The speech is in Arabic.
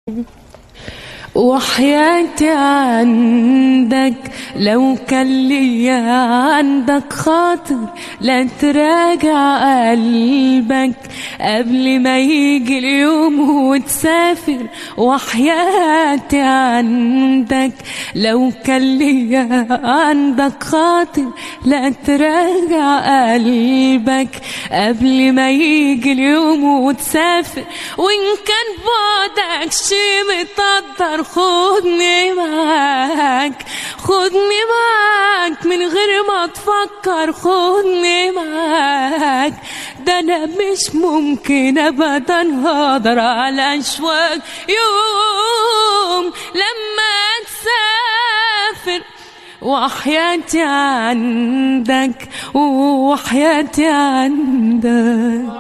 وحياتي عندك لو كان ليا عندك خاطر لا تراجع قلبك قبل ما يجي اليوم وتسافر. وحياتي عندك لو كان ليا عندك خاطر لا تراجع قلبك قبل ما يجي اليوم وتسافر. وإن كان بعدك شي متقدر خدني معاك، خدني معاك من غير ما تفكر، خدني معاك. ده أنا مش ممكن أبدا هقدر على أشواق يوم لما تسافر. وحياتي عندك وحياتي عندك.